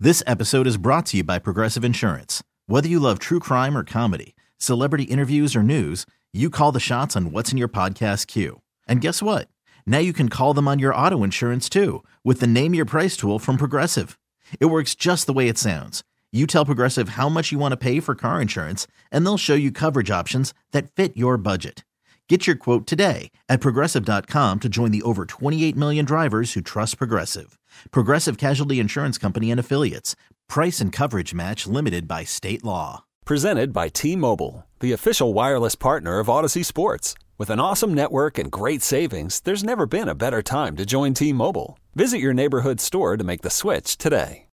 This episode is brought to you by Progressive Insurance. Whether you love true crime or comedy, celebrity interviews or news, you call the shots on what's in your podcast queue. And guess what? Now you can call them on your auto insurance too with the Name Your Price tool from Progressive. It works just the way it sounds. You tell Progressive how much you want to pay for car insurance, and they'll show you coverage options that fit your budget. Get your quote today at Progressive.com to join the over 28 million drivers who trust Progressive. Progressive Casualty Insurance Company and Affiliates. Price and coverage match limited by state law. Presented by T-Mobile, the official wireless partner of Odyssey Sports. With an awesome network and great savings, there's never been a better time to join T-Mobile. Visit your neighborhood store to make the switch today.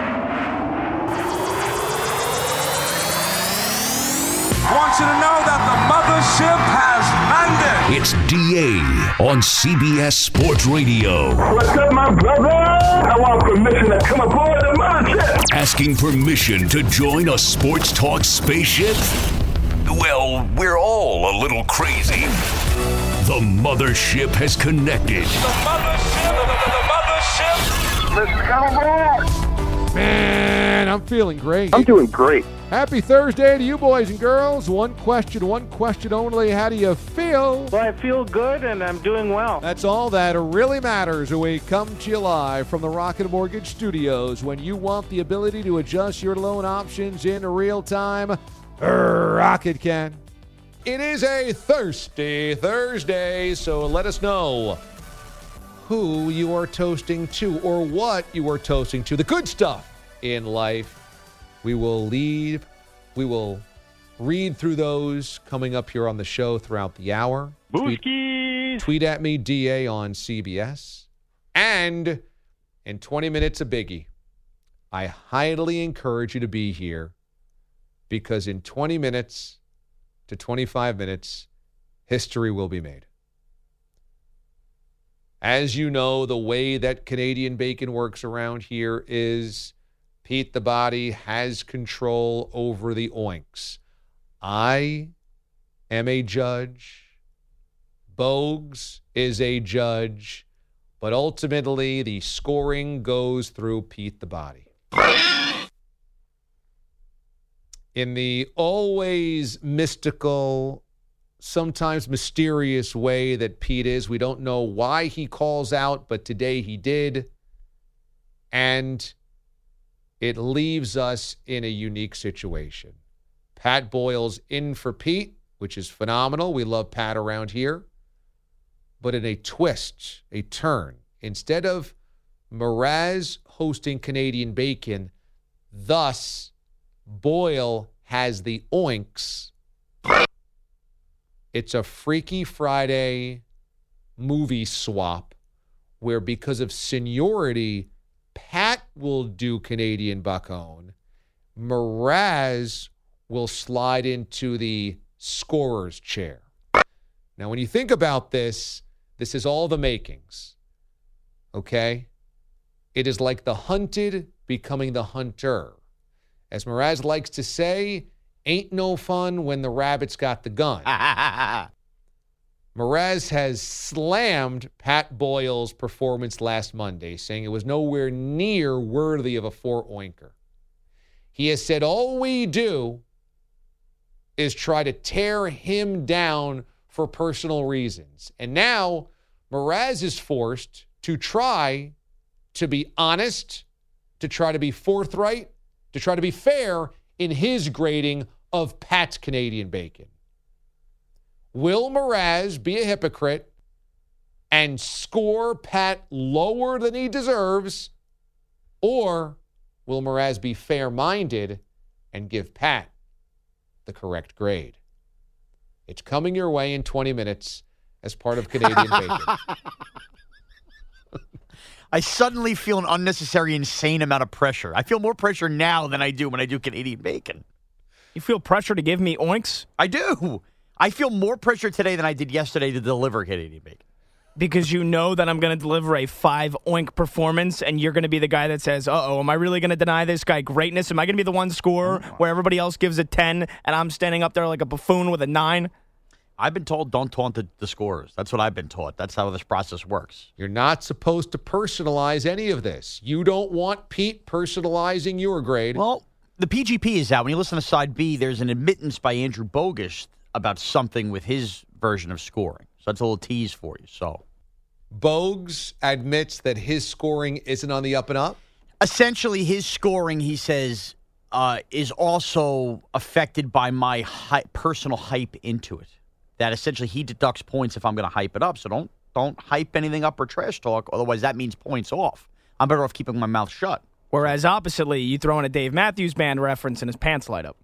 I want you to know that the mothership has landed. It's DA on CBS Sports Radio. What's up, my brother? I want permission to come aboard the mothership. Asking permission to join a sports talk spaceship? Well, we're all a little crazy. The mothership has connected. The mothership. Let's come aboard. Man, I'm feeling great. I'm doing great. Happy Thursday to you, boys and girls. One question only. How do you feel? Well, I feel good, and I'm doing well. That's all that really matters. We come to you live from the Rocket Mortgage Studios. When you want the ability to adjust your loan options in real time, Rocket can. It is a thirsty Thursday, so let us know who you are toasting to or what you are toasting to. The good stuff in life. We will read through those coming up here on the show throughout the hour. Tweet at me, DA on CBS. And in 20 minutes, a biggie. I highly encourage you to be here because in 20 minutes to 25 minutes, history will be made. As you know, the way that Canadian bacon works around here is Pete the Body has control over the oinks. I am a judge. Bogues is a judge. But ultimately, the scoring goes through Pete the Body. In the always mystical, sometimes mysterious way that Pete is, we don't know why he calls out, but today he did. And it leaves us in a unique situation. Pat Boyle's in for Pete, which is phenomenal. We love Pat around here. But in a twist, a turn, instead of Mraz hosting Canadian Bacon, thus Boyle has the oinks. It's a Freaky Friday movie swap where because of seniority, Pat will do Canadian Buck-Own. Mraz will slide into the scorer's chair. Now, when you think about this, this is all the makings. Okay? It is like the hunted becoming the hunter. As Mraz likes to say, ain't no fun when the rabbit's got the gun. Mraz has slammed Pat Boyle's performance last Monday, saying it was nowhere near worthy of a 4-oinker. He has said all we do is try to tear him down for personal reasons. And now Mraz is forced to try to be honest, to try to be forthright, to try to be fair in his grading of Pat's Canadian Bacon. Will Mraz be a hypocrite and score Pat lower than he deserves? Or will Mraz be fair-minded and give Pat the correct grade? It's coming your way in 20 minutes as part of Canadian Bacon. I suddenly feel an unnecessary, insane amount of pressure. I feel more pressure now than I do when I do Canadian Bacon. You feel pressure to give me oinks? I do. I feel more pressure today than I did yesterday to deliver Canadian Bacon. Because you know that I'm going to deliver a 5-oink performance, and you're going to be the guy that says, am I really going to deny this guy greatness? Am I going to be the one scorer where everybody else gives a 10, and I'm standing up there like a buffoon with a 9? I've been told don't taunt the scorers. That's what I've been taught. That's how this process works. You're not supposed to personalize any of this. You don't want Pete personalizing your grade. Well, the PGP is out. When you listen to Side B, there's an admittance by Andrew Bogus about something with his version of scoring. So that's a little tease for you. So Bogues admits that his scoring isn't on the up and up? Essentially, his scoring, he says, is also affected by my personal hype into it. That essentially he deducts points if I'm going to hype it up. So don't hype anything up or trash talk. Otherwise, that means points off. I'm better off keeping my mouth shut. Whereas oppositely, you throw in a Dave Matthews Band reference and his pants light up.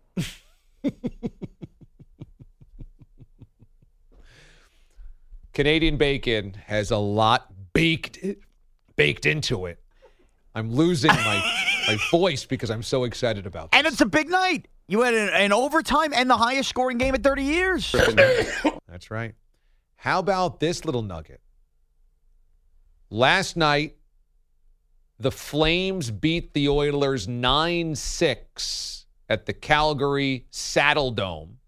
Canadian bacon has a lot baked into it. I'm losing my voice because I'm so excited about this. And it's a big night. You had an overtime and the highest scoring game in 30 years. That's right. How about this little nugget? Last night, the Flames beat the Oilers 9-6 at the Calgary Saddle Dome.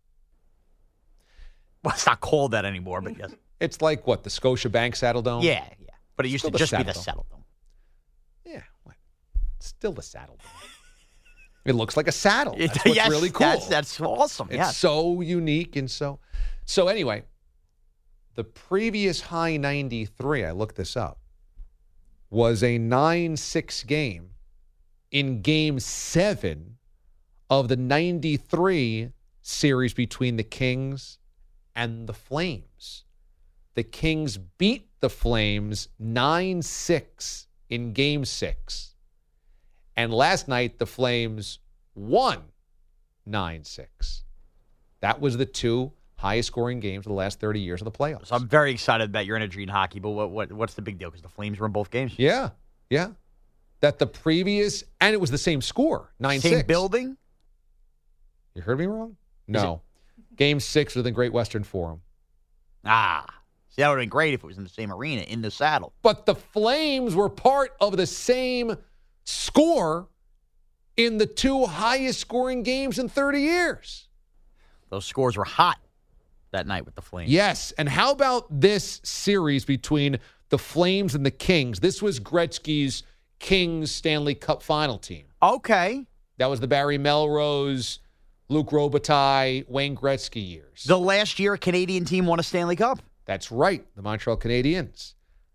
Well, it's not called that anymore, but yes. It's like, what, the Scotiabank Saddle Dome? Yeah. But it used to just be the Saddle Dome. Yeah, what? Still the Saddle Dome. It looks like a saddle. That's what's really cool. That's awesome. It's so unique and so anyway, the previous high 93, I looked this up, was a 9-6 game in Game 7 of the 93 series between the Kings and the Flames. The Kings beat the Flames 9-6 in Game 6. And last night, the Flames won 9-6. That was the two highest scoring games of the last 30 years of the playoffs. So I'm very excited about your energy in hockey, but what's the big deal? Because the Flames were in both games. Yeah. That the previous, and it was the same score, 9-6. Same building? You heard me wrong? No. Game 6 was in the Great Western Forum. See, that would have been great if it was in the same arena, in the Saddle. But the Flames were part of the same score in the two highest scoring games in 30 years. Those scores were hot that night with the Flames. Yes, and how about this series between the Flames and the Kings? This was Gretzky's Kings Stanley Cup final team. Okay. That was the Barry Melrose, Luc Robitaille, Wayne Gretzky years. The last year a Canadian team won a Stanley Cup. That's right, the Montreal Canadiens.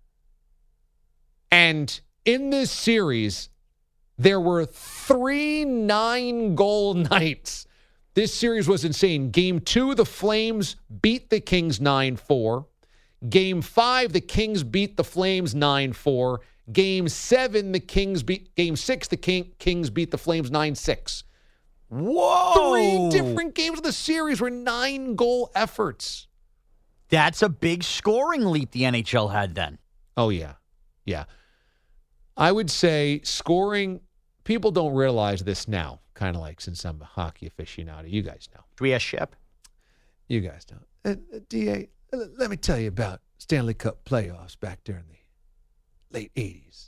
And in this series, there were 3 9-goal nights. This series was insane. Game 2, the Flames beat the Kings 9-4. Game 5, the Kings beat the Flames 9-4. Game 7, Game 6, the Kings beat the Flames 9-6. Whoa! 3 different games of the series were 9-goal efforts. That's a big scoring leap the NHL had then. Oh, yeah. Yeah. I would say scoring, people don't realize this now, kind of like since I'm a hockey aficionado. You guys know. Do we ask Shep? You guys know. D.A., let me tell you about Stanley Cup playoffs back during the late 80s.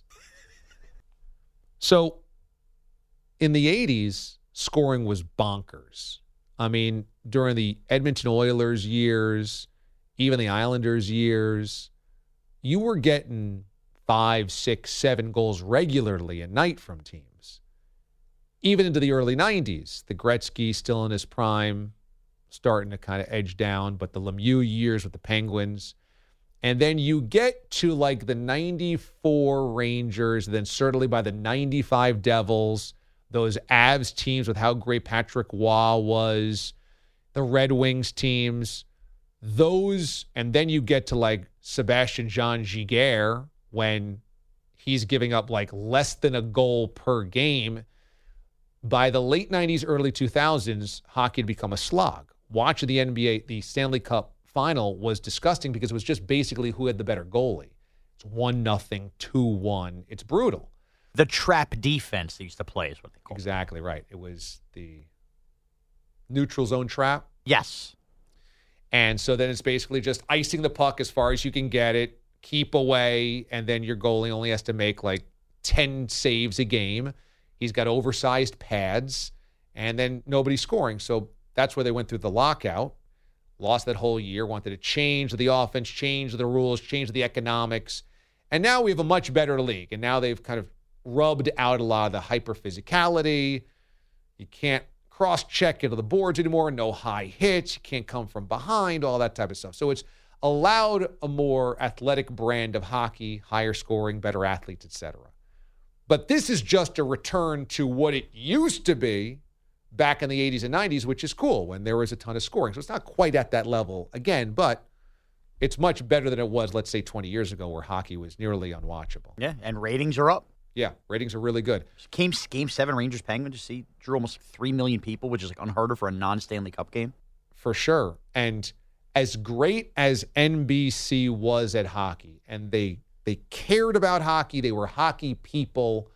So, in the 80s, scoring was bonkers. I mean, during the Edmonton Oilers years, even the Islanders years, you were getting 5, 6, 7 goals regularly a night from teams. Even into the early 90s, the Gretzky still in his prime, starting to kind of edge down, but the Lemieux years with the Penguins. And then you get to like the 94 Rangers, then certainly by the 95 Devils, those Avs teams with how great Patrick Waugh was, the Red Wings teams, those, and then you get to like Sebastian Jean Giguère when he's giving up like less than a goal per game. By the late 90s, early 2000s, hockey had become a slog. Watching the NBA, the Stanley Cup final was disgusting because it was just basically who had the better goalie. It's 1-0, 2-1. It's brutal. The trap defense they used to play is what they call it. Exactly right. It was the neutral zone trap. Yes. And so then it's basically just icing the puck as far as you can get it, keep away, and then your goalie only has to make like 10 saves a game. He's got oversized pads, and then nobody's scoring. So that's where they went through the lockout. lost that whole year, wanted to change the offense, change the rules, change the economics. And now we have a much better league. And now they've kind of rubbed out a lot of the hyper-physicality. You can't cross-check into the boards anymore, no high hits, you can't come from behind, all that type of stuff. So it's allowed a more athletic brand of hockey, higher scoring, better athletes, etc. But this is just a return to what it used to be back in the 80s and 90s, which is cool when there was a ton of scoring. So it's not quite at that level again, but it's much better than it was, let's say, 20 years ago where hockey was nearly unwatchable. Yeah, and ratings are up. Yeah, ratings are really good. Game 7, Rangers-Penguins, drew almost 3 million people, which is like unheard of for a non-Stanley Cup game. For sure. And as great as NBC was at hockey, and they cared about hockey, they were hockey people,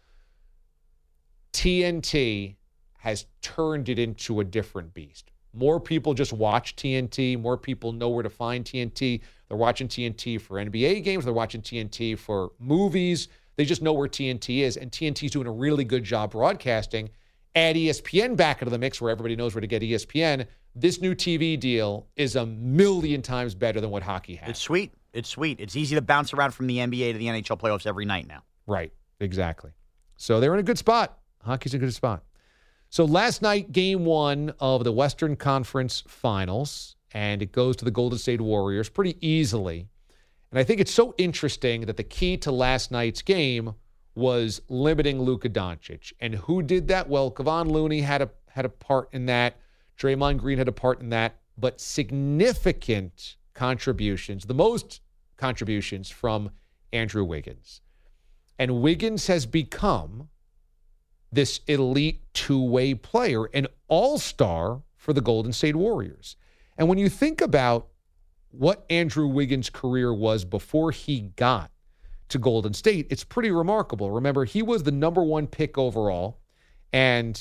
TNT has turned it into a different beast. More people just watch TNT. More people know where to find TNT. They're watching TNT for NBA games. They're watching TNT for movies. They just know where TNT is, and TNT's doing a really good job broadcasting. Add ESPN back into the mix where everybody knows where to get ESPN. This new TV deal is a million times better than what hockey has. It's sweet. It's sweet. It's easy to bounce around from the NBA to the NHL playoffs every night now. Right, exactly. So they're in a good spot. Hockey's in a good spot. So last night, game 1 of the Western Conference Finals, and it goes to the Golden State Warriors pretty easily. And I think it's so interesting that the key to last night's game was limiting Luka Doncic. And who did that? Well, Kevon Looney had a part in that. Draymond Green had a part in that. But significant contributions, the most contributions from Andrew Wiggins. And Wiggins has become this elite two-way player, an all-star for the Golden State Warriors. And when you think about what Andrew Wiggins' career was before he got to Golden State, it's pretty remarkable. Remember, he was the number 1 pick overall, and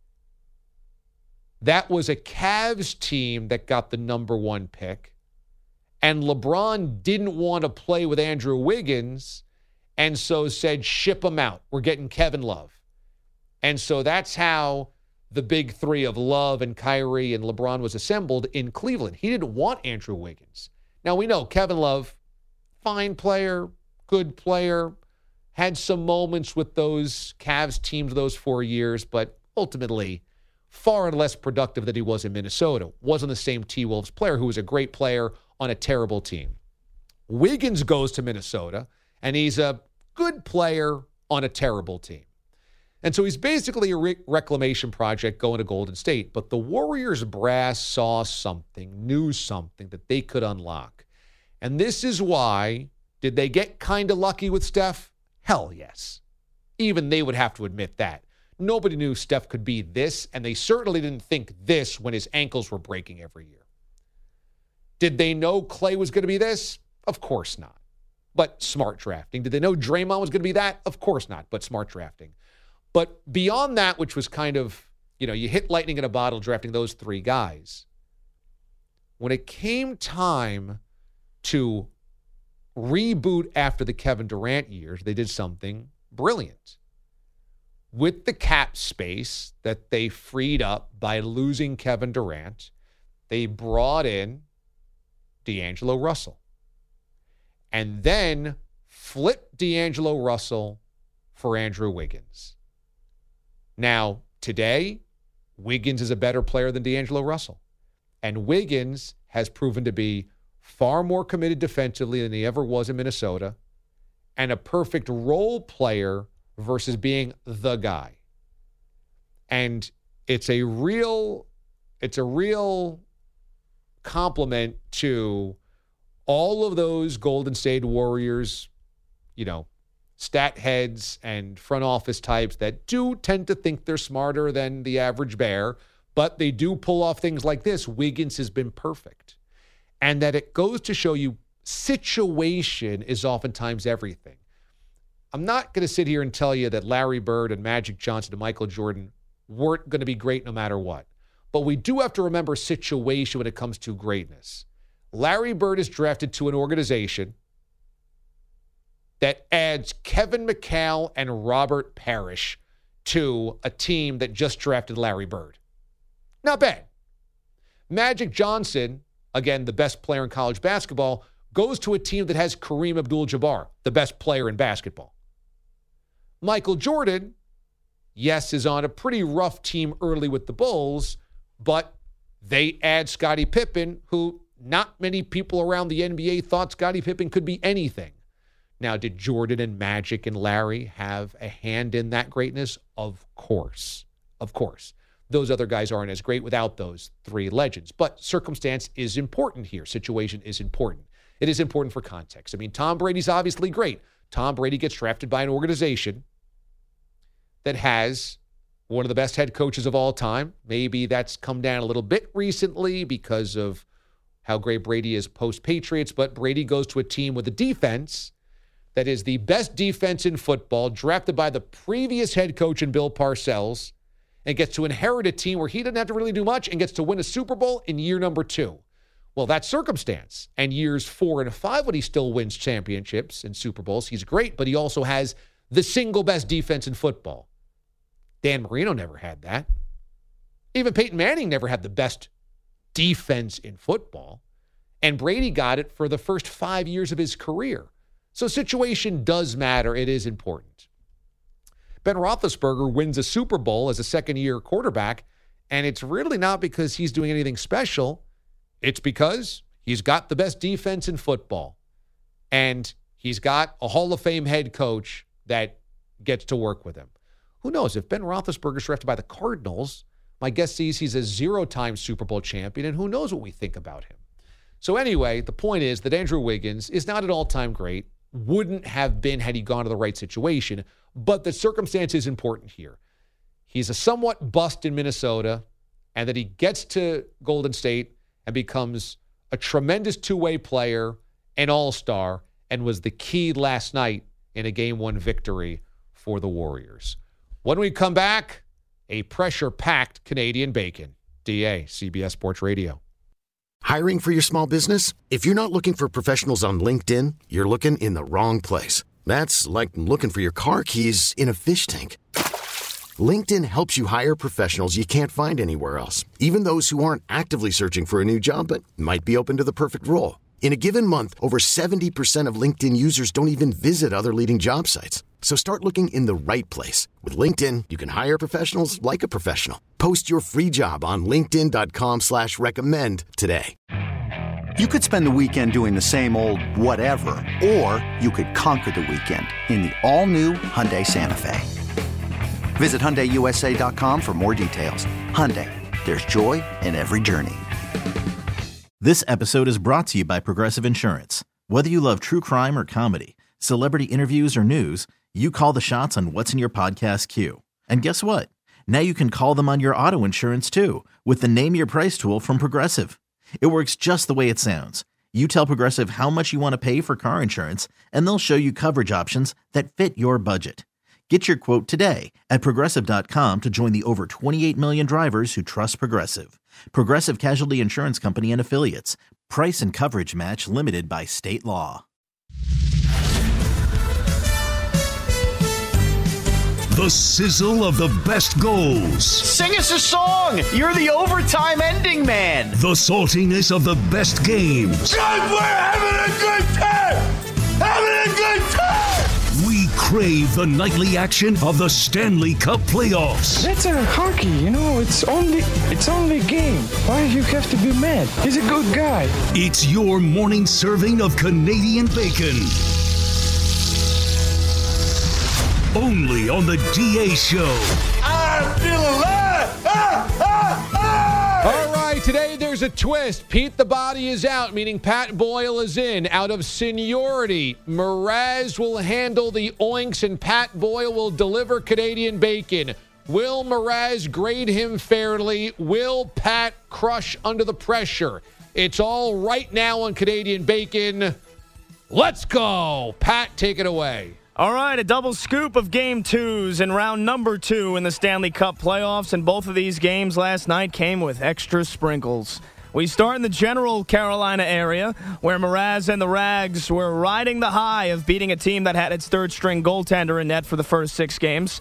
that was a Cavs team that got the number 1 pick, and LeBron didn't want to play with Andrew Wiggins, and so said, ship him out. We're getting Kevin Love. And so that's how the big three of Love and Kyrie and LeBron was assembled in Cleveland. He didn't want Andrew Wiggins. Now, we know Kevin Love, fine player, good player, had some moments with those Cavs teams those 4 years, but ultimately far less productive than he was in Minnesota. Wasn't the same T-Wolves player who was a great player on a terrible team. Wiggins goes to Minnesota, and he's a good player on a terrible team. And so he's basically a reclamation project going to Golden State. But the Warriors brass saw something, knew something that they could unlock. And this is why, did they get kind of lucky with Steph? Hell yes. Even they would have to admit that. Nobody knew Steph could be this, and they certainly didn't think this when his ankles were breaking every year. Did they know Clay was going to be this? Of course not. But smart drafting. Did they know Draymond was going to be that? Of course not, but smart drafting. But beyond that, which was kind of, you hit lightning in a bottle drafting those 3 guys. When it came time to reboot after the Kevin Durant years, they did something brilliant. With the cap space that they freed up by losing Kevin Durant, they brought in D'Angelo Russell. And then flipped D'Angelo Russell for Andrew Wiggins. Now, today, Wiggins is a better player than D'Angelo Russell. And Wiggins has proven to be far more committed defensively than he ever was in Minnesota, and a perfect role player versus being the guy. And it's a real compliment to all of those Golden State Warriors, stat heads and front office types that do tend to think they're smarter than the average bear, but they do pull off things like this. Wiggins has been perfect. And that it goes to show you situation is oftentimes everything. I'm not going to sit here and tell you that Larry Bird and Magic Johnson and Michael Jordan weren't going to be great no matter what. But we do have to remember situation when it comes to greatness. Larry Bird is drafted to an organization that adds Kevin McHale and Robert Parrish to a team that just drafted Larry Bird. Not bad. Magic Johnson, again, the best player in college basketball, goes to a team that has Kareem Abdul-Jabbar, the best player in basketball. Michael Jordan, yes, is on a pretty rough team early with the Bulls, but they add Scottie Pippen, who not many people around the NBA thought Scottie Pippen could be anything. Now, did Jordan and Magic and Larry have a hand in that greatness? Of course. Of course. Those other guys aren't as great without those three legends. But circumstance is important here. Situation is important. It is important for context. I mean, Tom Brady's obviously great. Tom Brady gets drafted by an organization that has one of the best head coaches of all time. Maybe that's come down a little bit recently because of how great Brady is post-Patriots, but Brady goes to a team with a defense that is the best defense in football, drafted by the previous head coach in Bill Parcells, and gets to inherit a team where he doesn't have to really do much and gets to win a Super Bowl in year number 2. Well, that's circumstance. And years 4 and 5, when he still wins championships and Super Bowls, he's great, but he also has the single best defense in football. Dan Marino never had that. Even Peyton Manning never had the best defense in football. And Brady got it for the first 5 years of his career. So situation does matter. It is important. Ben Roethlisberger wins a Super Bowl as a second-year quarterback, and it's really not because he's doing anything special. It's because he's got the best defense in football, and he's got a Hall of Fame head coach that gets to work with him. Who knows? If Ben Roethlisberger's drafted by the Cardinals, my guess is he's a 0-time Super Bowl champion, and who knows what we think about him. So anyway, the point is that Andrew Wiggins is not an all-time great, wouldn't have been had he gone to the right situation, but the circumstance is important here. He's a somewhat bust in Minnesota, and that he gets to Golden State and becomes a tremendous two-way player, an all-star, and was the key last night in a Game 1 victory for the Warriors. When we come back, a pressure-packed Canadian bacon. DA, CBS Sports Radio. Hiring for your small business? If you're not looking for professionals on LinkedIn, you're looking in the wrong place. That's like looking for your car keys in a fish tank. LinkedIn helps you hire professionals you can't find anywhere else, even those who aren't actively searching for a new job but might be open to the perfect role. In a given month, over 70% of LinkedIn users don't even visit other leading job sites. So start looking in the right place. With LinkedIn, you can hire professionals like a professional. Post your free job on linkedin.com/recommend today. You could spend the weekend doing the same old whatever, or you could conquer the weekend in the all-new Hyundai Santa Fe. Visit HyundaiUSA.com for more details. Hyundai, there's joy in every journey. This episode is brought to you by Progressive Insurance. Whether you love true crime or comedy, celebrity interviews or news, you call the shots on what's in your podcast queue. And guess what? Now you can call them on your auto insurance too with the Name Your Price tool from Progressive. It works just the way it sounds. You tell Progressive how much you want to pay for car insurance, and they'll show you coverage options that fit your budget. Get your quote today at Progressive.com to join the over 28 million drivers who trust Progressive. Progressive Casualty Insurance Company and Affiliates. Price and coverage match limited by state law. The sizzle of the best goals. Sing us a song! You're the overtime ending man! The saltiness of the best games. God, we're having a good time! Having a good time! We crave the nightly action of the Stanley Cup playoffs. That's a hockey, it's only a game. Why you have to be mad? He's a good guy. It's your morning serving of Canadian bacon. Only on the DA Show. I feel alive! All right, today there's a twist. Pete the Body is out, meaning Pat Boyle is in. Out of seniority, Mraz will handle the oinks and Pat Boyle will deliver Canadian bacon. Will Mraz grade him fairly? Will Pat crush under the pressure? It's all right now on Canadian bacon. Let's go. Pat, take it away. All right, a double scoop of Game 2s in round number 2 in the Stanley Cup playoffs, and both of these games last night came with extra sprinkles. We start in the general Carolina area, where Mraz and the Rags were riding the high of beating a team that had its third-string goaltender in net for the first 6 games.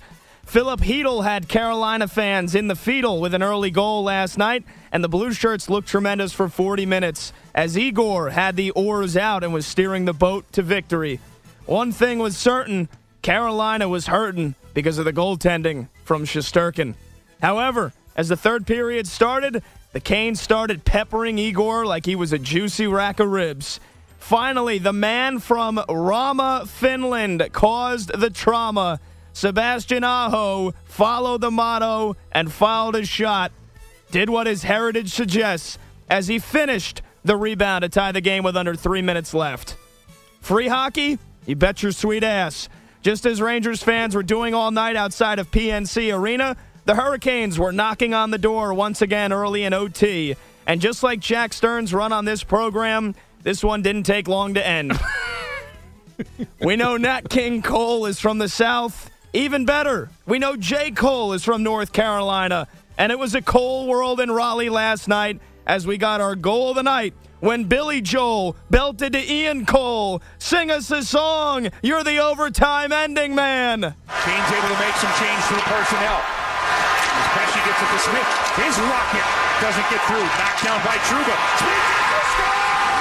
Philip Hedel had Carolina fans in the fetal with an early goal last night, and the Blue Shirts looked tremendous for 40 minutes as Igor had the oars out and was steering the boat to victory. One thing was certain, Carolina was hurting because of the goaltending from Shesterkin. However, as the third period started, the Canes started peppering Igor like he was a juicy rack of ribs. Finally, the man from Rama, Finland, caused the trauma. Sebastian Aho followed the motto and fouled his shot. Did what his heritage suggests as he finished the rebound to tie the game with under 3 minutes left. Free hockey? You bet your sweet ass. Just as Rangers fans were doing all night outside of PNC Arena, the Hurricanes were knocking on the door once again early in OT. And just like Jack Stern's run on this program, this one didn't take long to end. We know Nat King Cole is from the South. Even better, we know J. Cole is from North Carolina. And it was a Cole world in Raleigh last night as we got our goal of the night when Billy Joel belted to Ian Cole. Sing us a song. You're the overtime ending man. Kane's able to make some change to the personnel. As Pesci gets it to Smith. His rocket doesn't get through. Back down by Truba. Smith gets the score!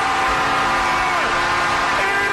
In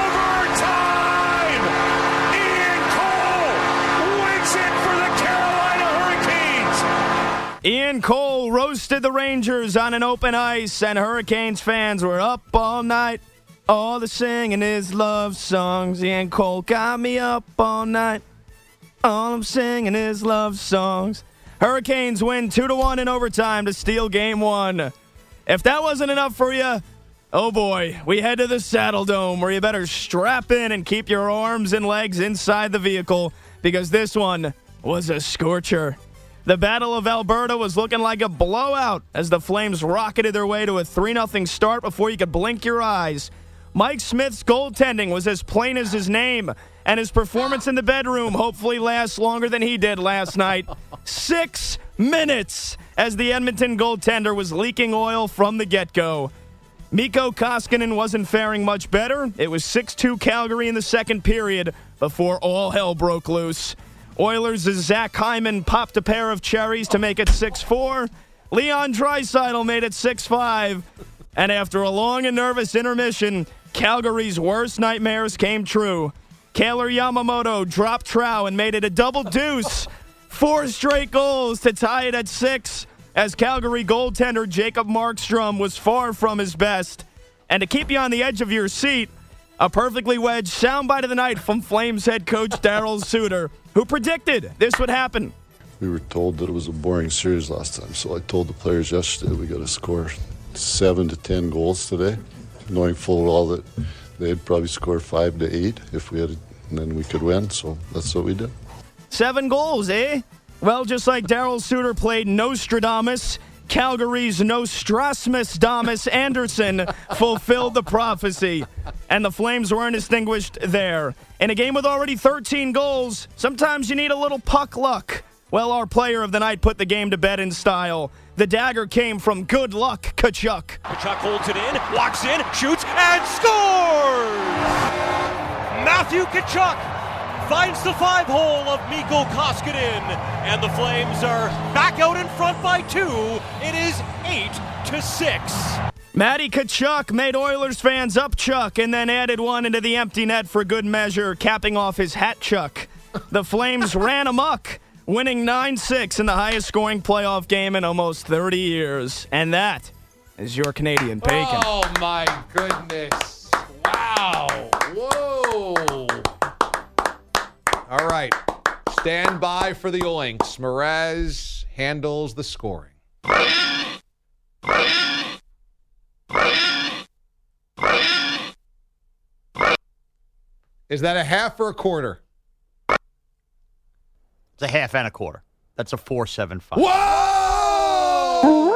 overtime! Ian Cole wins it for the Carolina Hurricanes. Ian Cole roasted the Rangers on an open ice, and Hurricanes fans were up all night. All the singing is love songs. Ian Cole got me up all night. All I'm singing is love songs. Hurricanes win 2-1 in overtime to steal Game 1. If that wasn't enough for you, oh boy, we head to the Saddle Dome where you better strap in and keep your arms and legs inside the vehicle because this one was a scorcher. The Battle of Alberta was looking like a blowout as the Flames rocketed their way to a 3-0 start before you could blink your eyes. Mike Smith's goaltending was as plain as his name, and his performance in the bedroom hopefully lasts longer than he did last night. 6 minutes as the Edmonton goaltender was leaking oil from the get-go. Mikko Koskinen wasn't faring much better. It was 6-2 Calgary in the second period before all hell broke loose. Oilers' Zach Hyman popped a pair of cherries to make it 6-4. Leon Draisaitl made it 6-5. And after a long and nervous intermission, Calgary's worst nightmares came true. Kailer Yamamoto dropped Trow and made it a double deuce. 4 straight goals to tie it at 6 as Calgary goaltender Jacob Markstrom was far from his best. And to keep you on the edge of your seat, a perfectly wedged soundbite of the night from Flames head coach Darryl Suter, who predicted this would happen. We were told that it was a boring series last time, so I told the players yesterday we got to score 7 to 10 goals today, knowing full well that they'd probably score 5 to 8 if we had, and then we could win. So that's what we did. 7 goals, eh? Well, just like Darryl Suter played Nostradamus, Calgary's Nostrasmus Anderson fulfilled the prophecy, and the Flames weren't extinguished there. In a game with already 13 goals, sometimes you need a little puck luck. Well, our player of the night put the game to bed in style. The dagger came from Good Luck Tkachuk. Tkachuk holds it in, walks in, shoots, and scores! Matthew Tkachuk finds the 5-hole of Mikko Koskinen, and the Flames are back out in front by 2. It is 8-6. Matty Tkachuk made Oilers fans upchuck and then added one into the empty net for good measure, capping off his hat chuck. The Flames ran amok, winning 9-6 in the highest scoring playoff game in almost 30 years. And that is your Canadian bacon. Oh, my goodness. Wow. Whoa. All right. Stand by for the oinks. Mraz handles the scoring. Is that a half or a quarter? It's a half and a quarter. That's a 4.75. Whoa! Oh,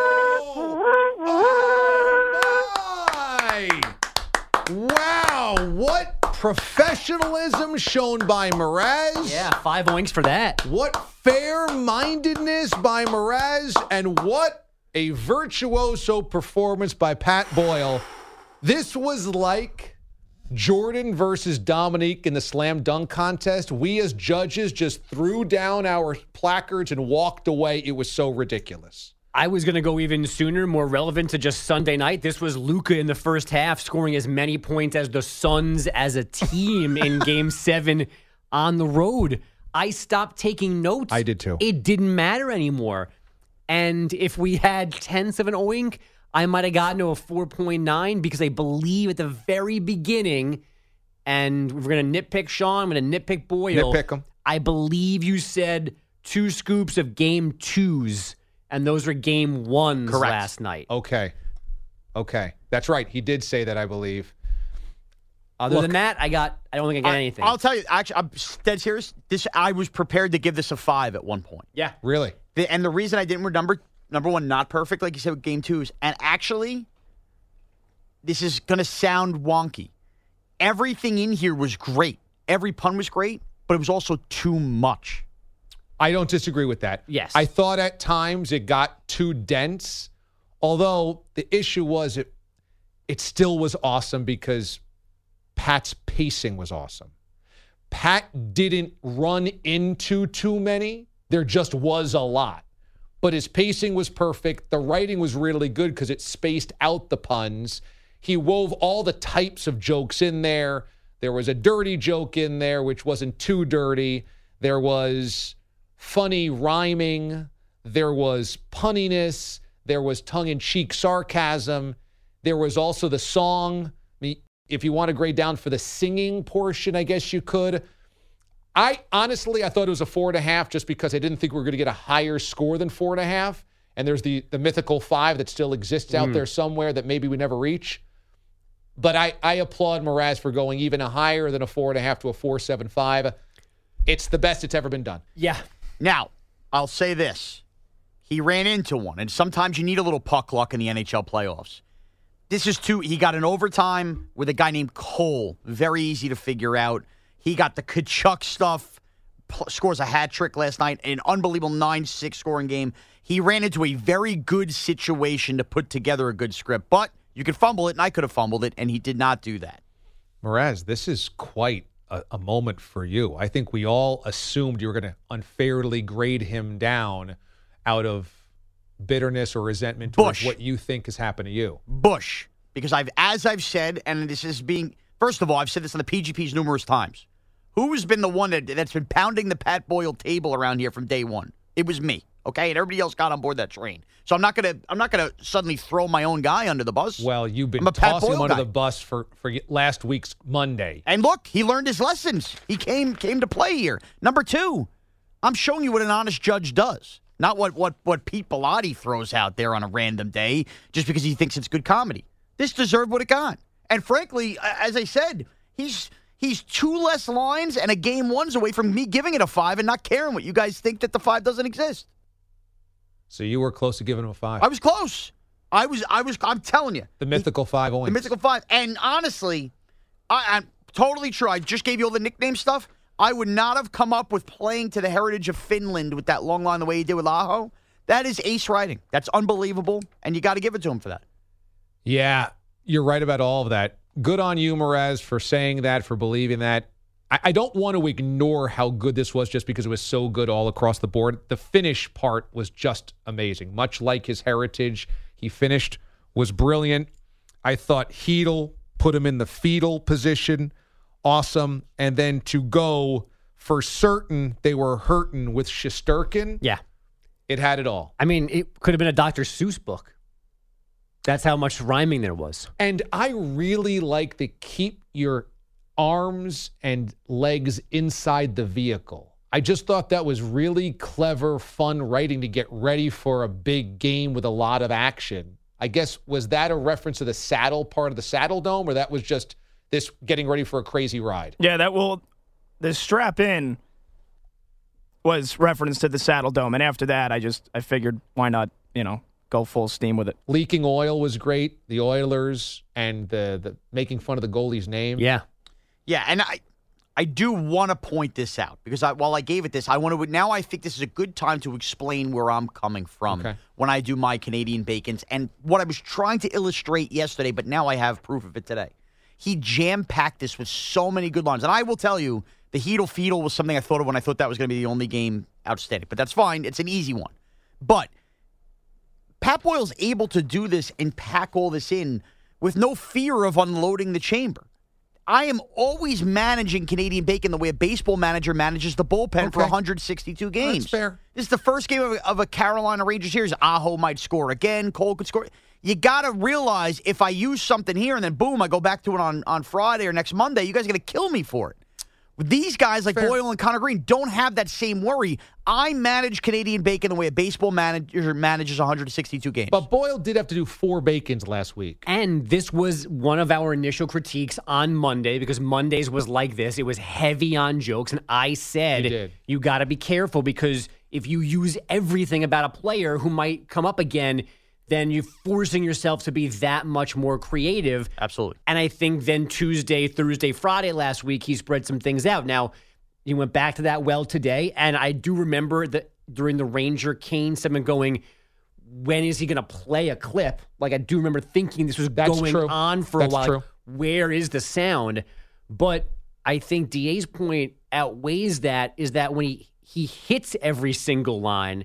my! Wow, what professionalism shown by Mraz. Yeah, 5 oinks for that. What fair-mindedness by Mraz, and what a virtuoso performance by Pat Boyle. This was like Jordan versus Dominique in the slam dunk contest. We as judges just threw down our placards and walked away. It was so ridiculous. I was going to go even sooner, more relevant to just Sunday night. This was Luka in the first half scoring as many points as the Suns as a team in Game 7 on the road. I stopped taking notes. I did too. It didn't matter anymore. And if we had tenths of an oink, I might have gotten to a 4.9 because I believe at the very beginning, and we're going to nitpick Sean, I'm going to nitpick Boyle. Nitpick him. I believe you said 2 scoops of Game 2s. And those were Game 1s last night. Okay. That's right. He did say that, I believe. Other than that, I don't think I got anything. I'll tell you, actually, I'm dead serious. I was prepared to give this a 5 at one point. Yeah. Really? And the reason I didn't were number one, not perfect, like you said with Game 2s. And actually, this is going to sound wonky. Everything in here was great. Every pun was great, but it was also too much. I don't disagree with that. Yes. I thought at times it got too dense, although the issue was it still was awesome because Pat's pacing was awesome. Pat didn't run into too many. There just was a lot. But his pacing was perfect. The writing was really good because it spaced out the puns. He wove all the types of jokes in there. There was a dirty joke in there, which wasn't too dirty. There was funny rhyming, there was punniness, there was tongue-in-cheek sarcasm, there was also the song. I mean, if you want to grade down for the singing portion, I guess you could. I thought it was a 4.5 just because I didn't think we were going to get a higher score than 4.5. And there's the mythical 5 that still exists out there somewhere that maybe we never reach. But I applaud Mraz for going even higher than a 4.5 to a 4.75. It's the best it's ever been done. Yeah. Now, I'll say this. He ran into one, and sometimes you need a little puck luck in the NHL playoffs. He got an overtime with a guy named Cole. Very easy to figure out. He got the Kachuk stuff, scores a hat trick last night, an unbelievable 9-6 scoring game. He ran into a very good situation to put together a good script, but you could fumble it, and I could have fumbled it, and he did not do that. Mraz, this is quite a moment for you. I think we all assumed you were going to unfairly grade him down out of bitterness or resentment towards what you think has happened to you. Bush. Because as I've said, and this is first of all, I've said this on the PGPs numerous times. Who has been the one that's been pounding the Pat Boyle table around here from day one? It was me. Okay, and everybody else got on board that train. So I'm not gonna suddenly throw my own guy under the bus. Well, you've been tossing him under the bus for last week's Monday. And look, he learned his lessons. He came to play here. Number 2, I'm showing you what an honest judge does, not what Pete Bellotti throws out there on a random day just because he thinks it's good comedy. This deserved what it got. And frankly, as I said, he's 2 less lines and a Game 1's away from me giving it a 5 and not caring what you guys think that the 5 doesn't exist. So you were close to giving him a 5. I was close. I'm telling you. The mythical 5 oinks. The mythical 5. And honestly, I'm totally true. I just gave you all the nickname stuff. I would not have come up with playing to the heritage of Finland with that long line the way he did with Aho. That is ace writing. That's unbelievable, and you got to give it to him for that. Yeah, you're right about all of that. Good on you, Mraz, for saying that, for believing that. I don't want to ignore how good this was just because it was so good all across the board. The finish part was just amazing. Much like his heritage, he finished, was brilliant. I thought Hedl put him in the fetal position. Awesome. And then to go for certain they were hurting with Shesterkin. Yeah. It had it all. I mean, it could have been a Dr. Seuss book. That's how much rhyming there was. And I really like to keep your arms and legs inside the vehicle. I just thought that was really clever, fun writing to get ready for a big game with a lot of action. I guess, was that a reference to the saddle part of the Saddle Dome, or that was just this getting ready for a crazy ride? Yeah, the strap in was reference to the Saddle Dome, and after that, I figured why not, go full steam with it. Leaking oil was great. The Oilers and the making fun of the goalie's name. Yeah. Yeah, and I do want to point this out because while I gave it this, now I think this is a good time to explain where I'm coming from when I do my Canadian Bacons and what I was trying to illustrate yesterday, but now I have proof of it today. He jam-packed this with so many good lines. And I will tell you, the Heedle Feedle was something I thought of when I thought that was going to be the only game outstanding. But that's fine. It's an easy one. But Pat Boyle's able to do this and pack all this in with no fear of unloading the chamber. I am always managing Canadian Bacon the way a baseball manager manages the bullpen for 162 games. That's fair. This is the first game of a Carolina Rangers series. Aho might score again. Cole could score. You got to realize if I use something here and then, boom, I go back to it on Friday or next Monday, you guys are going to kill me for it. These guys like Boyle and Connor Green don't have that same worry. I manage Canadian Bacon the way a baseball manager manages 162 games. But Boyle did have to do 4 Bacons last week. And this was one of our initial critiques on Monday because Mondays was like this. It was heavy on jokes. And I said, you got to be careful because if you use everything about a player who might come up again, then you're forcing yourself to be that much more creative. Absolutely. And I think then Tuesday, Thursday, Friday last week, he spread some things out. Now, he went back to that well today, and I do remember that during the Ranger-Kane segment going, when is he going to play a clip? Like, I do remember thinking this was going on for a while. Like, where is the sound? But I think DA's point outweighs that, is that when he hits every single line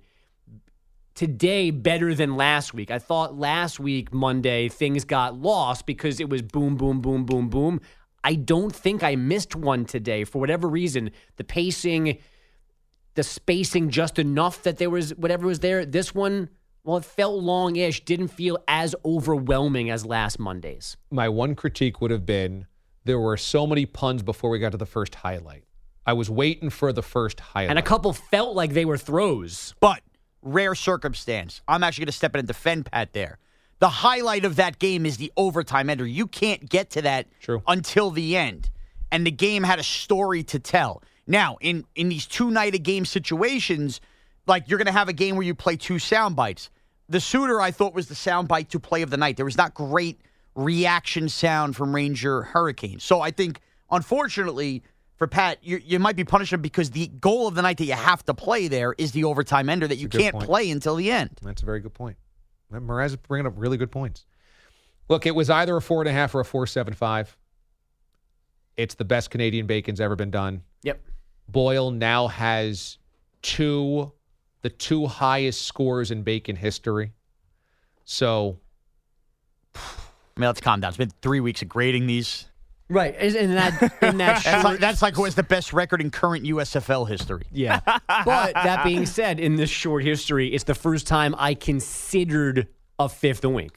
today better than last week. I thought last week, Monday, things got lost because it was boom, boom, boom, boom, boom. I don't think I missed one today for whatever reason. The pacing, the spacing just enough that there was whatever was there. This one, well, it felt long-ish, didn't feel as overwhelming as last Monday's. My one critique would have been there were so many puns before we got to the first highlight. I was waiting for the first highlight. And a couple felt like they were throws. But rare circumstance. I'm actually going to step in and defend Pat there. The highlight of that game is the overtime ender. You can't get to that until the end. And the game had a story to tell. Now, in these 2-night-a-game situations, like you're going to have a game where you play 2 sound bites. The Suitor, I thought, was the sound bite to play of the night. There was not great reaction sound from Ranger Hurricane. So I think, unfortunately, for Pat, you might be punishing him because the goal of the night that you have to play there is the overtime ender that you can't play until the end. That's a very good point. Mraz is bringing up really good points. Look, it was either a 4.5 or a 4.75. It's the best Canadian Bacon's ever been done. Yep. Boyle now has the 2 highest scores in Bacon history. So, I mean, let's calm down. It's been 3 weeks of grading these. Right, and that's like who has the best record in current USFL history. Yeah, but that being said, in this short history, it's the first time I considered a 5th oink.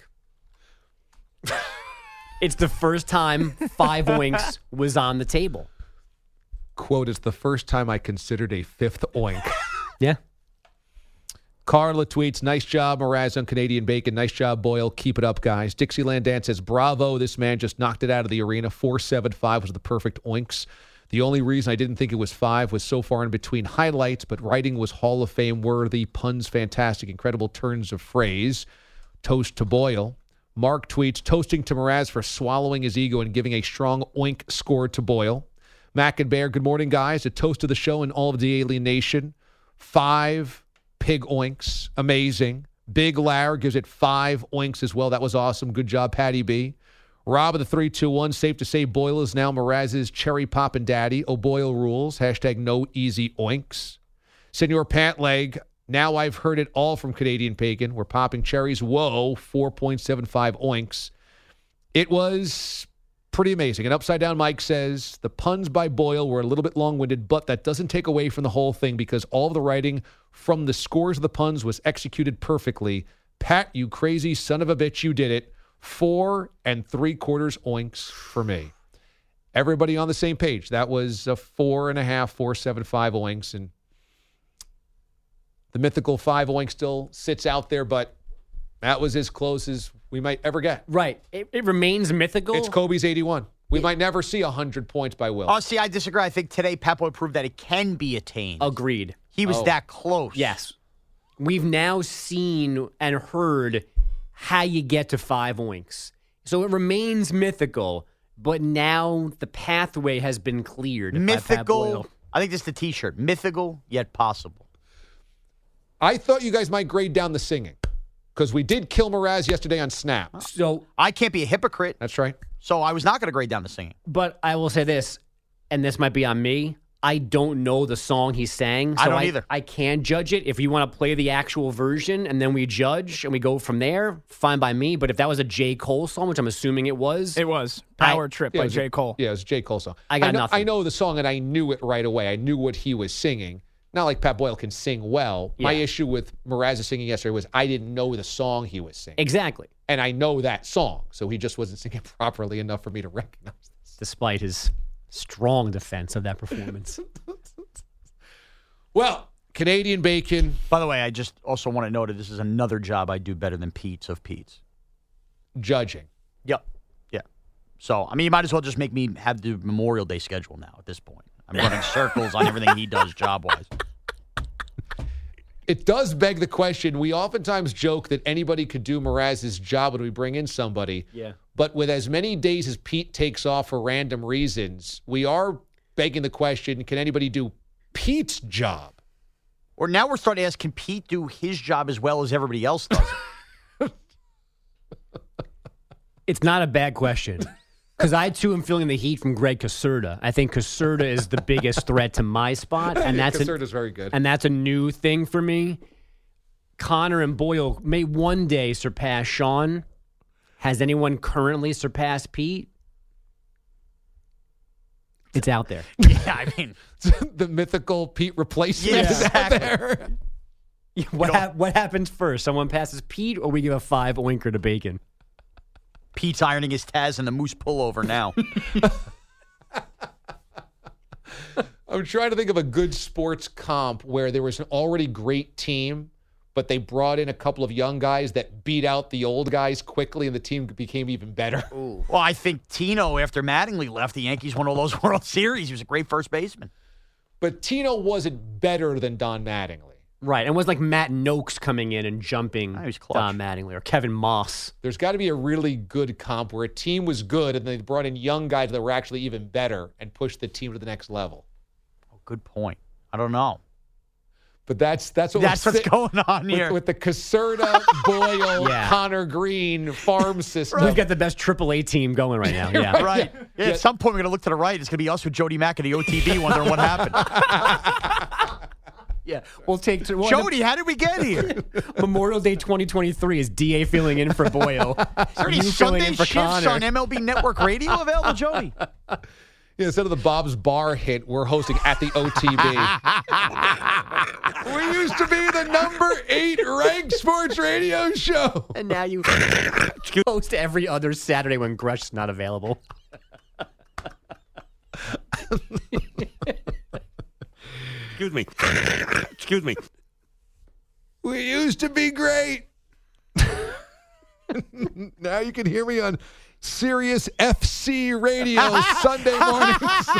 It's the first time 5 oinks was on the table. Quote, it's the first time I considered a 5th oink. Yeah. Carla tweets, nice job, Mraz on Canadian Bacon. Nice job, Boyle. Keep it up, guys. Dixieland Dan says, bravo, this man just knocked it out of the arena. 4.75 was the perfect oinks. The only reason I didn't think it was 5 was so far in between highlights, but writing was Hall of Fame worthy. Puns fantastic. Incredible turns of phrase. Toast to Boyle. Mark tweets, toasting to Mraz for swallowing his ego and giving a strong oink score to Boyle. Mac and Bear, good morning, guys. A toast to the show and all of the Alien Nation. 5 pig oinks. Amazing. Big Lar gives it 5 oinks as well. That was awesome. Good job, Patty B. Rob of the 321. Safe to say Boyle is now Mraz's cherry poppin' daddy. Oh, Boyle rules. Hashtag no easy oinks. Senor Pantleg. Now I've heard it all from Canadian Bacon. We're popping cherries. Whoa, 4.75 oinks. It was pretty amazing. And Upside Down Mike says, the puns by Boyle were a little bit long-winded, but that doesn't take away from the whole thing because all of the writing from the scores of the puns was executed perfectly. Pat, you crazy son of a bitch, you did it. 4 3/4 oinks for me. Everybody on the same page. That was a 4.5, 4.75 oinks. And the mythical 5 oink still sits out there, but that was as close as we might ever get. Right. It remains mythical. It's Kobe's 81. We might never see 100 points by Will. Oh, see, I disagree. I think today Pat Boyle proved that it can be attained. Agreed. He was that close. Yes. We've now seen and heard how you get to 5 oinks. So it remains mythical, but now the pathway has been cleared. Mythical. I think this is the T-shirt. Mythical, yet possible. I thought you guys might grade down the singing because we did kill Mraz yesterday on Snap. So I can't be a hypocrite. That's right. So I was not going to grade down the singing. But I will say this, and this might be on me. I don't know the song he sang. So I don't either. I can't judge it. If you want to play the actual version and then we judge and we go from there, fine by me. But if that was a J. Cole song, which I'm assuming it was. It was. Power Trip by J. Cole. Yeah, it was a J. Cole song. I got nothing. I know the song and I knew it right away. I knew what he was singing. Not like Pat Boyle can sing well. My issue with Mraz's singing yesterday was I didn't know the song he was singing. Exactly. And I know that song. So he just wasn't singing properly enough for me to recognize this. Despite his strong defense of that performance. Well, Canadian bacon. By the way, I just also want to note that this is another job I do better than Pete's of Pete's. Judging. Yep. Yeah. So, I mean, you might as well just make me have the Memorial Day schedule now at this point. I'm running circles on everything he does job-wise. It does beg the question. We oftentimes joke that anybody could do Mraz's job when we bring in somebody. Yeah. But with as many days as Pete takes off for random reasons, we are begging the question, can anybody do Pete's job? Or now we're starting to ask, can Pete do his job as well as everybody else does? It's not a bad question. Because I, too, am feeling the heat from Greg Caserta. I think Caserta is the biggest threat to my spot. And that's Caserta's very good. And that's a new thing for me. Connor and Boyle may one day surpass Sean. Has anyone currently surpassed Pete? It's out there. Yeah, I mean. The mythical Pete replacement is out there. What happens first? Someone passes Pete or we give a 5 oinker to Bacon? Pete's ironing his Taz and the Moose pullover now. I'm trying to think of a good sports comp where there was an already great team, but they brought in a couple of young guys that beat out the old guys quickly, and the team became even better. Ooh. Well, I think Tino, after Mattingly left, the Yankees won all those World Series. He was a great first baseman. But Tino wasn't better than Don Mattingly. Right. And it wasn't like Matt Noakes coming in and jumping Don Mattingly or Kevin Moss. There's got to be a really good comp where a team was good and they brought in young guys that were actually even better and pushed the team to the next level. Oh, good point. I don't know. But that's what's going on here. With the Caserta, Boyle, Connor Green farm system. We've got the best AAA team going right now. Yeah. Right. Yeah, at some point, we're going to look to the right. It's going to be us with Jody Mack and the OTB wondering what happened. Yeah, we'll take Jody, how did we get here? Memorial Day 2023 is DA filling in for Boyle. Is there any Sunday shifts Connor on MLB Network Radio available, Jody? Yeah, instead of the Bob's Bar hit, we're hosting at the OTB. We used to be the number 8 ranked sports radio show. And now you host every other Saturday when Grush's not available. Excuse me. We used to be great. Now you can hear me on Sirius FC Radio Sunday mornings.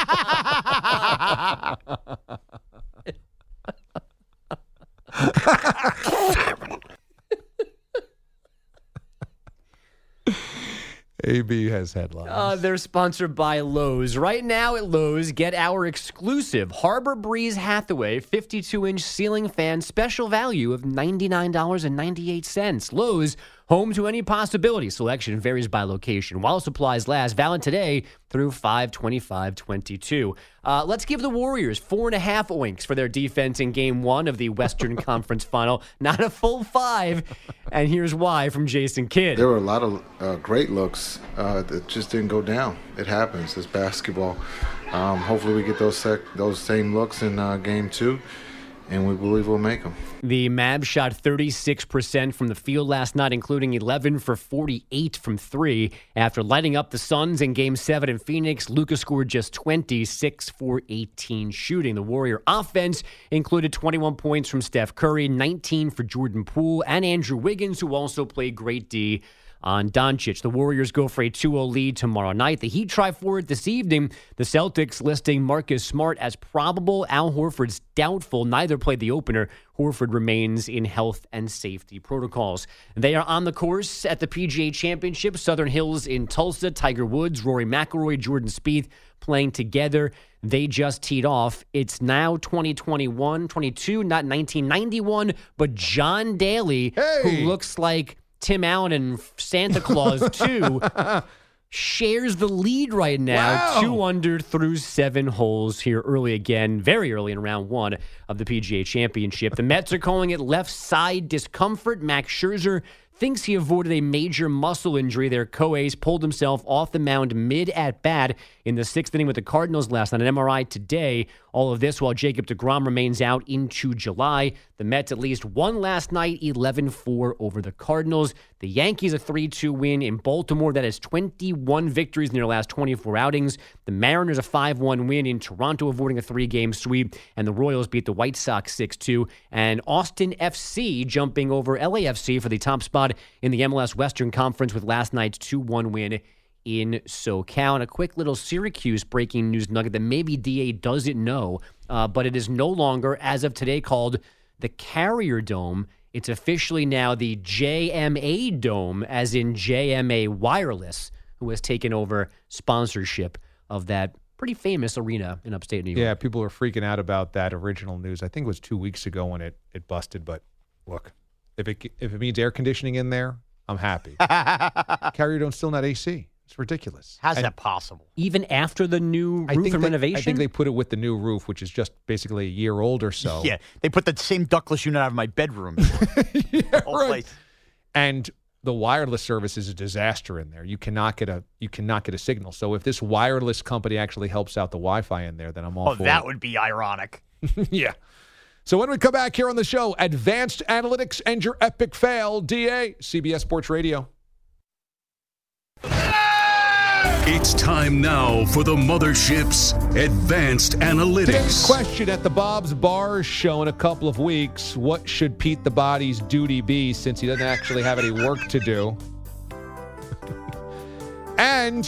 AB has headlines. They're sponsored by Lowe's. Right now at Lowe's, get our exclusive Harbor Breeze Hathaway 52-inch ceiling fan special value of $99.98. Lowe's, home to any possibility. Selection varies by location. While supplies last, valid today through 5/25/22. Let's give the Warriors 4.5 oinks for their defense in Game 1 of the Western Conference Final. Not a full 5. And here's why from Jason Kidd. There were a lot of great looks that just didn't go down. It happens. It's basketball. Hopefully we get those same looks in Game 2. And we believe we'll make them. The Mavs shot 36% from the field last night, including 11 for 48 from 3. After lighting up the Suns in Game 7 in Phoenix, Luka scored just 26 for 18 shooting. The Warrior offense included 21 points from Steph Curry, 19 for Jordan Poole, and Andrew Wiggins, who also played great D on Doncic. The Warriors go for a 2-0 lead tomorrow night. The Heat try for it this evening. The Celtics listing Marcus Smart as probable. Al Horford's doubtful. Neither played the opener. Horford remains in health and safety protocols. They are on the course at the PGA Championship. Southern Hills in Tulsa. Tiger Woods, Rory McIlroy, Jordan Spieth playing together. They just teed off. It's now 2021-22, not 1991, but John Daly, who looks like Tim Allen and Santa Claus 2, shares the lead right now. Wow. 2 under through 7 holes here early again, very early in round 1 of the PGA Championship. The Mets are calling it left side discomfort. Max Scherzer thinks he avoided a major muscle injury. Their co-ace pulled himself off the mound mid-at-bat in the 6th inning with the Cardinals last night. An MRI today. All of this while Jacob deGrom remains out into July. The Mets at least won last night, 11-4 over the Cardinals. The Yankees a 3-2 win in Baltimore. That is 21 victories in their last 24 outings. The Mariners a 5-1 win in Toronto, avoiding a 3-game sweep. And the Royals beat the White Sox 6-2. And Austin FC jumping over LAFC for the top spot in the MLS Western Conference with last night's 2-1 win in SoCal. And a quick little Syracuse breaking news nugget that maybe DA doesn't know, but it is no longer, as of today, called the Carrier Dome. It's officially now the JMA Dome, as in JMA Wireless, who has taken over sponsorship of that pretty famous arena in upstate New York. Yeah, people are freaking out about that original news. I think it was 2 weeks ago when it busted, but look, if it means air conditioning in there, I'm happy. Carrier Dome's still not AC. It's ridiculous. How's that possible? Even after the new roof and renovation? I think they put it with the new roof, which is just basically a year old or so. Yeah, they put the same ductless unit out of my bedroom. Yeah, right. And the wireless service is a disaster in there. You cannot get a signal. So if this wireless company actually helps out the Wi-Fi in there, then I'm all for it. That would be ironic. Yeah. So when we come back here on the show, advanced analytics and your epic fail, DA, CBS Sports Radio. It's time now for the Mothership's Advanced Analytics. Today's question at the Bob's Bar Show in a couple of weeks: what should Pete the Body's duty be since he doesn't actually have any work to do? And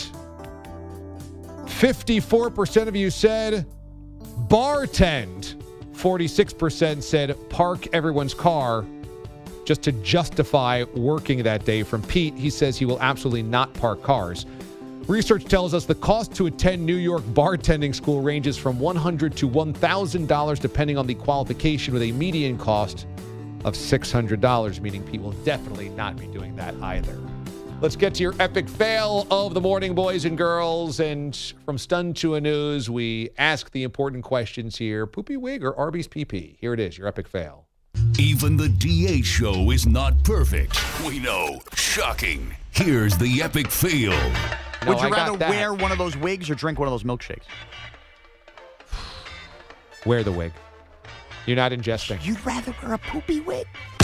54% of you said bartend. 46% said park everyone's car just to justify working that day. From Pete, he says he will absolutely not park cars. Research tells us the cost to attend New York bartending school ranges from $100 to $1,000 depending on the qualification, with a median cost of $600, meaning Pete will definitely not be doing that either. Let's get to your epic fail of the morning, boys and girls. And from Stunned to a News, we ask the important questions here. Poopy wig or Arby's PP? Here it is, your epic fail. Even the DA show is not perfect. We know. Shocking. Here's the epic fail. No, Would you rather wear one of those wigs or drink one of those milkshakes? Wear the wig. You're not ingesting. You'd rather wear a poopy wig?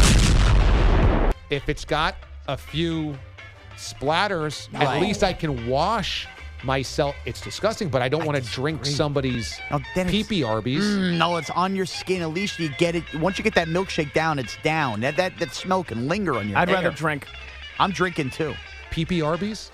If it's got a few splatters, Right. at least I can wash myself. It's disgusting, but I don't want to drink somebody's pee-pee Arby's. No, it's on your skin. At least you get it. Once you get that milkshake down, it's down. That smell can linger on your I'd hair. rather drink. I'm drinking too. Pee-pee Arby's?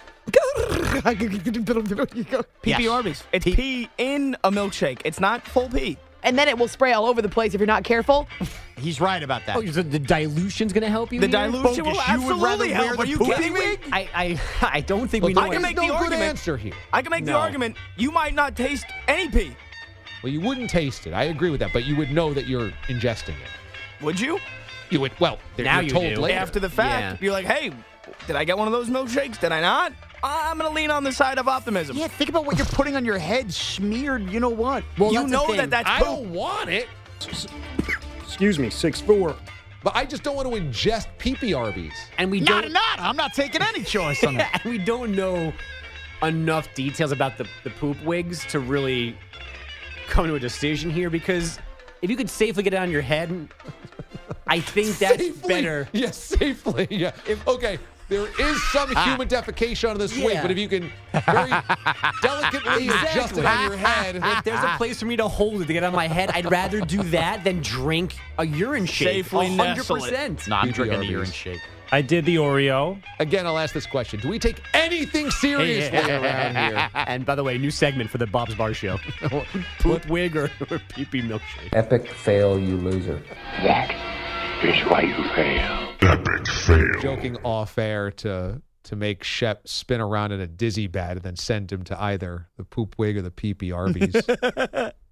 Pee-pee Arby's. It's pee in a milkshake. It's not full pee. And then it will spray all over the place if you're not careful. He's right about that. Oh, so the dilution's going to help you? The here? dilution will absolutely help. Are you kidding me? I don't think we know. I can make the good argument. answer here. I can make the No. argument. You might not taste any pee. Well, you wouldn't taste it. I agree with that, but you would know that you're ingesting it. Would you? You would. Well, Now you're you told do. later. After the fact, you're like, hey, did I get one of those milkshakes? Did I not? I'm going to lean on the side of optimism. Yeah, think about what you're putting on your head, smeared. You know what? Well, you that's the know thing. that's I poop. don't want it, Excuse me, 6'4". but I just don't want to ingest pee-pee Arby's. And we Not. don't. I'm not taking any choice on that. And we don't know enough details about the poop wigs to really come to a decision here, because if you could safely get it on your head, I think that's Safely? better. Yes, safely. Yeah. Okay. There is some human defecation on this wig, Yeah. but if you can very delicately adjust it on your head. If there's a place for me to hold it to get on my head, I'd rather do that than drink a urine shake. Safely nestle it. 100%. No, I'm Pee-pee drinking the Arby's. urine shake. I did the Oreo. Again, I'll ask this question. Do we take anything seriously around here? And by the way, new segment for the Bob's Bar Show. Poop wig or pee-pee milkshake. Epic fail, you loser. That is why you fail. Epic fail. Joking off air to make Shep spin around in a dizzy bed and then send him to either the poop wig or the pee-pee Arby's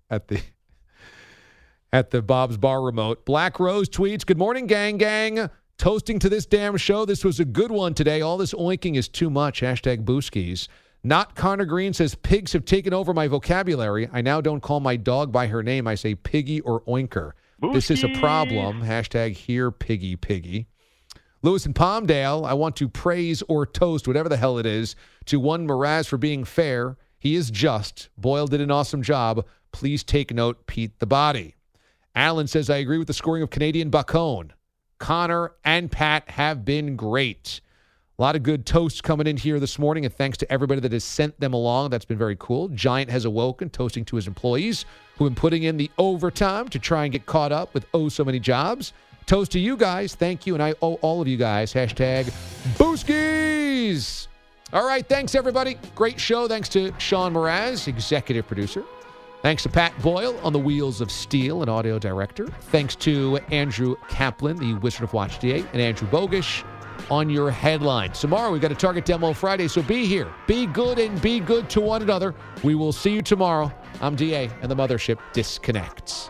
at the Bob's Bar remote. Black Rose tweets, "Good morning, gang. Toasting to this damn show. This was a good one today. All this oinking is too much. Hashtag Booskies. Not Connor Green says, pigs have taken over my vocabulary. I now don't call my dog by her name. I say piggy or oinker. Booskies. This is a problem. Hashtag here piggy piggy. Lewis and Palmdale, I want to praise or toast, whatever the hell it is, to one Mraz for being fair. He is just. Boyle did an awesome job. Please take note, Pete the Body. Alan says, I agree with the scoring of Canadian Bacone. Connor and Pat have been great. A lot of good toasts coming in here this morning, and thanks to everybody that has sent them along. That's been very cool. Giant has awoken, toasting to his employees who have been putting in the overtime to try and get caught up with so many jobs. Toast to you guys. Thank you, and I owe all of you guys. Hashtag Booskies. All right, thanks, everybody. Great show. Thanks to Sean Mraz, executive producer. Thanks to Pat Boyle on the Wheels of Steel and audio director. Thanks to Andrew Kaplan, the Wizard of Watch DA, and Andrew Bogish on your headline. Tomorrow, we've got a Target Demo Friday, so be here. Be good and be good to one another. We will see you tomorrow. I'm DA, and the mothership disconnects.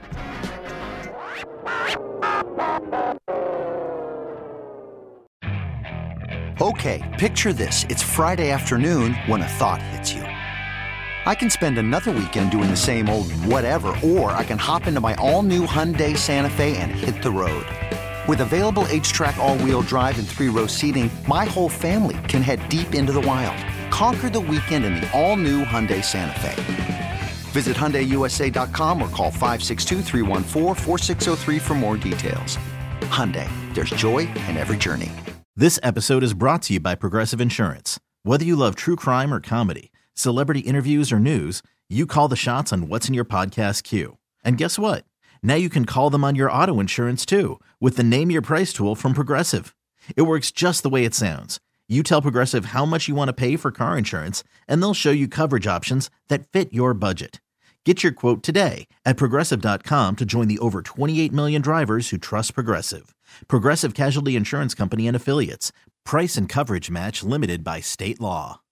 Okay, picture this. It's Friday afternoon when a thought hits you. I can spend another weekend doing the same old whatever, or I can hop into my all-new Hyundai Santa Fe and hit the road. With available H-Track all-wheel drive and 3-row seating, my whole family can head deep into the wild. Conquer the weekend in the all-new Hyundai Santa Fe. Visit HyundaiUSA.com or call 562-314-4603 for more details. Hyundai, there's joy in every journey. This episode is brought to you by Progressive Insurance. Whether you love true crime or comedy, celebrity interviews or news, you call the shots on what's in your podcast queue. And guess what? Now you can call them on your auto insurance too with the Name Your Price tool from Progressive. It works just the way it sounds. You tell Progressive how much you want to pay for car insurance, and they'll show you coverage options that fit your budget. Get your quote today at Progressive.com to join the over 28 million drivers who trust Progressive. Progressive Casualty Insurance Company and Affiliates. Price and coverage match limited by state law.